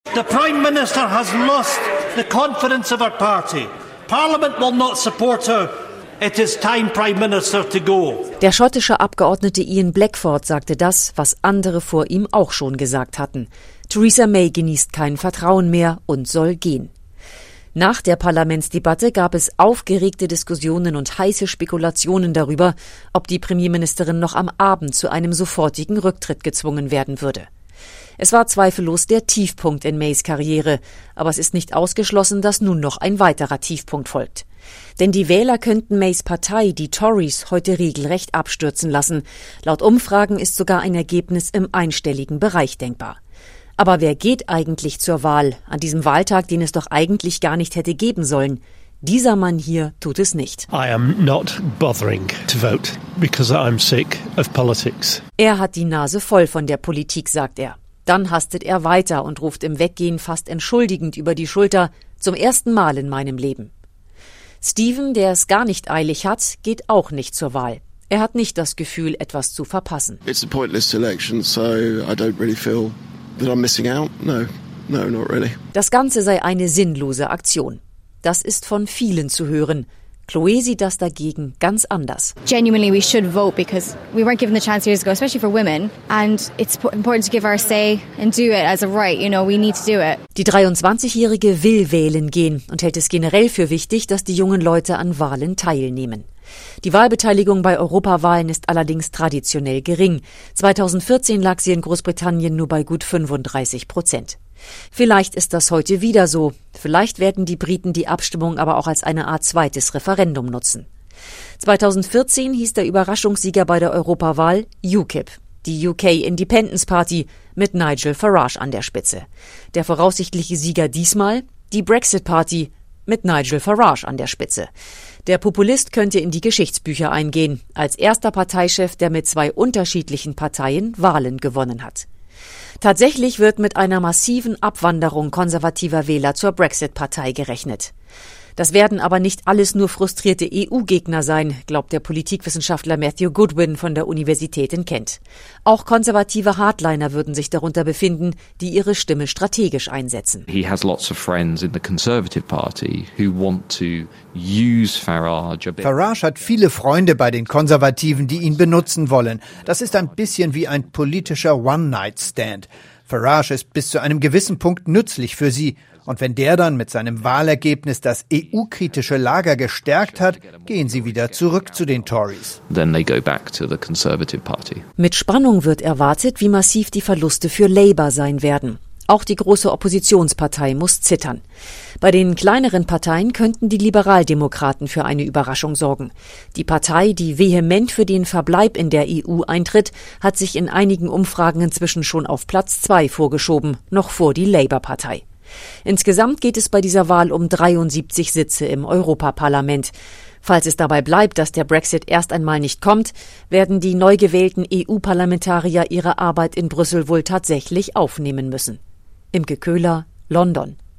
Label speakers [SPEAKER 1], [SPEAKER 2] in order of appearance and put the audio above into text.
[SPEAKER 1] The Prime Minister has lost the confidence of her party. Parliament will not support her. It is time, Prime Minister, to go.
[SPEAKER 2] Der schottische Abgeordnete Ian Blackford sagte das, was andere vor ihm auch schon gesagt hatten. Theresa May genießt kein Vertrauen mehr und soll gehen. Nach der Parlamentsdebatte gab es aufgeregte Diskussionen und heiße Spekulationen darüber, ob die Premierministerin noch am Abend zu einem sofortigen Rücktritt gezwungen werden würde. Es war zweifellos der Tiefpunkt in Mays Karriere, aber es ist nicht ausgeschlossen, dass nun noch ein weiterer Tiefpunkt folgt. Denn die Wähler könnten Mays Partei, die Tories, heute regelrecht abstürzen lassen. Laut Umfragen ist sogar ein Ergebnis im einstelligen Bereich denkbar. Aber wer geht eigentlich zur Wahl, an diesem Wahltag, den es doch eigentlich gar nicht hätte geben sollen? Dieser Mann hier tut es nicht.
[SPEAKER 3] I am not bothering to vote because I'm sick of politics.
[SPEAKER 2] Er hat die Nase voll von der Politik, sagt er. Dann hastet er weiter und ruft im Weggehen fast entschuldigend über die Schulter: Zum ersten Mal in meinem Leben. Stephen, der es gar nicht eilig hat, geht auch nicht zur Wahl. Er hat nicht das Gefühl, etwas zu verpassen.
[SPEAKER 4] It's a pointless election, so I don't really feel that I'm missing out. No, not really.
[SPEAKER 2] Das Ganze sei eine sinnlose Aktion. Das ist von vielen zu hören. Chloe sieht das dagegen ganz anders.
[SPEAKER 5] Genuinely, we should vote because we weren't given the chance years ago, especially for women. And it's important to give our say and do it as a right. You know, we need to do it.
[SPEAKER 2] Die 23-Jährige will wählen gehen und hält es generell für wichtig, dass die jungen Leute an Wahlen teilnehmen. Die Wahlbeteiligung bei Europawahlen ist allerdings traditionell gering. 2014 lag sie in Großbritannien nur bei gut 35%. Vielleicht ist das heute wieder so. Vielleicht werden die Briten die Abstimmung aber auch als eine Art zweites Referendum nutzen. 2014 hieß der Überraschungssieger bei der Europawahl UKIP, die UK Independence Party mit Nigel Farage an der Spitze. Der voraussichtliche Sieger diesmal die Brexit Party mit Nigel Farage an der Spitze. Der Populist könnte in die Geschichtsbücher eingehen, als erster Parteichef, der mit zwei unterschiedlichen Parteien Wahlen gewonnen hat. Tatsächlich wird mit einer massiven Abwanderung konservativer Wähler zur Brexit-Partei gerechnet. Das werden aber nicht alles nur frustrierte EU-Gegner sein, glaubt der Politikwissenschaftler Matthew Goodwin von der Universität in Kent. Auch konservative Hardliner würden sich darunter befinden, die ihre Stimme strategisch einsetzen.
[SPEAKER 6] He has lots of friends in the Conservative Party who want to use Farage a bit.
[SPEAKER 7] Farage hat viele Freunde bei den Konservativen, die ihn benutzen wollen. Das ist ein bisschen wie ein politischer One-Night-Stand. Farage ist bis zu einem gewissen Punkt nützlich für sie. Und wenn der dann mit seinem Wahlergebnis das EU-kritische Lager gestärkt hat, gehen sie wieder zurück zu den Tories.
[SPEAKER 6] Then they go back to the Conservative Party.
[SPEAKER 2] Mit Spannung wird erwartet, wie massiv die Verluste für Labour sein werden. Auch die große Oppositionspartei muss zittern. Bei den kleineren Parteien könnten die Liberaldemokraten für eine Überraschung sorgen. Die Partei, die vehement für den Verbleib in der EU eintritt, hat sich in einigen Umfragen inzwischen schon auf Platz 2 vorgeschoben, noch vor die Labour-Partei. Insgesamt geht es bei dieser Wahl um 73 Sitze im Europaparlament. Falls es dabei bleibt, dass der Brexit erst einmal nicht kommt, werden die neu gewählten EU-Parlamentarier ihre Arbeit in Brüssel wohl tatsächlich aufnehmen müssen. Imke Köhler, London.